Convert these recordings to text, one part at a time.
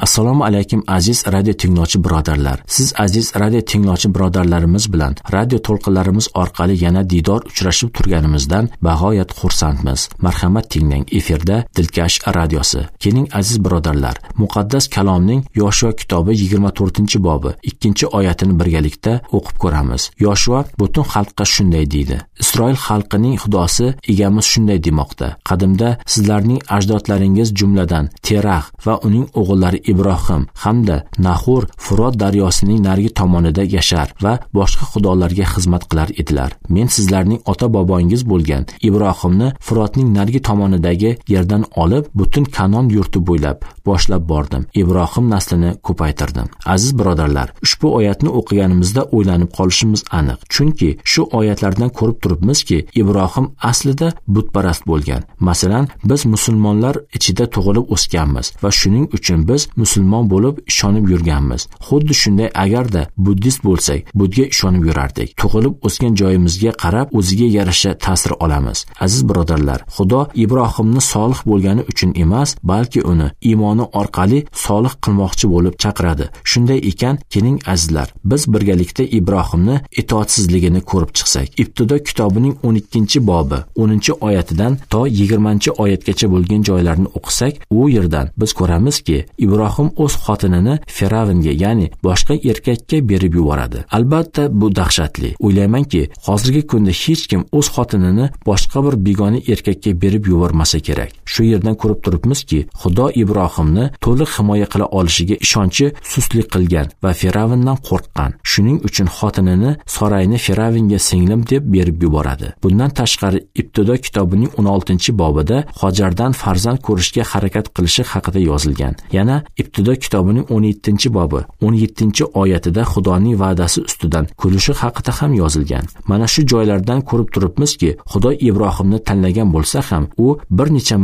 Assalomu alaykum aziz radio tinglovchi birodarlar. Siz aziz radio tinglovchi birodarlarimiz bilan radio to'lqinlarimiz orqali yana diydor uchrashib turganimizdan bag'oyat xursandmiz. Marhamat tinglang, efirda Dilkash radiosi. Keling aziz birodarlar, muqaddas kalomning Yoshua kitobi 24-bobi 2-oyatini birgalikda o'qib ko'ramiz. Yoshua butun xalqqa shunday deydi: Isroil xalqining xudosi egamiz shunday demoqda: Qadimda sizlarning ajdodlaringiz jumladan Terah va uning o'g'illari Ibrohim hamda Nahur Furot daryosining narigi tomonida yashar va boshqa xudolarga xizmat qilar edilar. Men sizlarning ota-bobongiz bo'lgan Ibrohimni Furotning narigi tomonidagi yerdan olib, butun Kanon yurti bo'ylab boshlab bordim. Ibrohim naslini ko'paytirdim. Aziz birodarlar, ushbu oyatni o'qiganimizda o'ylanib qolishimiz aniq. Chunki shu oyatlardan ko'rib turibmizki, Ibrohim aslida butparast bo'lgan. Masalan, biz musulmonlar ichida tug'ilib o'sganmiz va shuning uchun biz musulmon bo'lib ishonib yurganmiz. Xuddi shunday agarda buddist bo'lsak, budga ishonib yurardik. Tug'ilib o'sgan joyimizga qarab o'ziga yarasha ta'sir olamiz. Aziz birodarlar, Xudo Ibrohimni solih bo'lgani uchun emas, balki uni iymoni orqali solih qilmoqchi bo'lib chaqiradi. Shunday ekan, keling azizlar, biz birgalikda Ibrohimni itoatsizligini ko'rib chiqsak. Ibtido kitobining 12-bobi 10-oyatidan to 20-oyatgacha bo'lgan joylarni o'qisak, u yerdan biz ko'ramizki, Ibrohim o'z xotinini Firavnga, ya'ni boshqa erkakka berib yuboradi. Albatta bu dahshatli. O'ylaymanki, hozirgi kunda hech kim o'z xotinini boshqa bir begona erkakka berib yubormasa kerak. Shu yerdan ko'rib turibmizki, Xudo Ibrohimni to'liq himoya qila olishiga ishonchi sustlik qilgan va Firavndan qo'rqqan. Shuning uchun xotinini Sorayni Firavnga singlim deb berib yuboradi. Bundan tashqari, Ibtido kitobining 16-bobida Hojardan farzand ko'rishga harakat qilishi haqida yozilgan. Yana Ibtido kitobining 17-bobi 17-oyatida Xudoning va'dasi ustidan kulishi haqida ham yozilgan. Mana shu joylardan ko'rib turibmizki, Xudo Ibrohimni tanlagan bo'lsa ham, u bir necha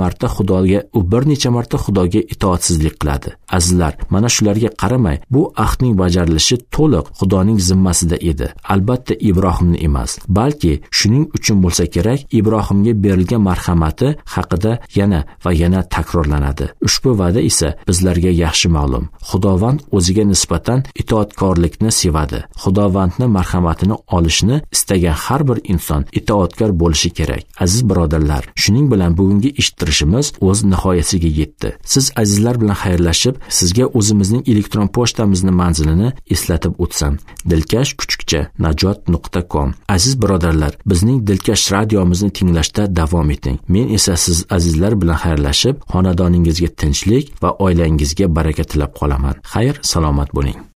marta Xudoga itoatsizlik qiladi. Azizlar, mana shularga qaramay, bu ahdning bajarilishi to'liq Xudoning zimmasida edi. Albatta Ibrohimni emas, balki shuning uchun bo'lsa kerak, Ibrohimga berilgan marhamati haqida yana va yana takrorlanadi. Ushbu va'da esa bizlarga yaxshi ma'lum. Xudovand o'ziga nisbatan itoatkorlikni sevadi. Xudovandning marhamatini olishni istagan har bir inson itoatkor bo'lishi kerak. Aziz birodarlar, shuning bilan bugungi eshittirishimiz o'z nihoyasiga yetdi. Siz azizlar bilan xayrlashib, sizga o'zimizning elektron pochtamizni manzilini eslatib o'tsam: dilkash_najot.com. Aziz birodarlar, bizning Dilkash radiomizni tinglashda davom eting. Men esa siz azizlar bilan xayrlashib, xonadoningizga tinchlik va oilangizga baraka tilab qolaman. Xayr, salomat bo'ling.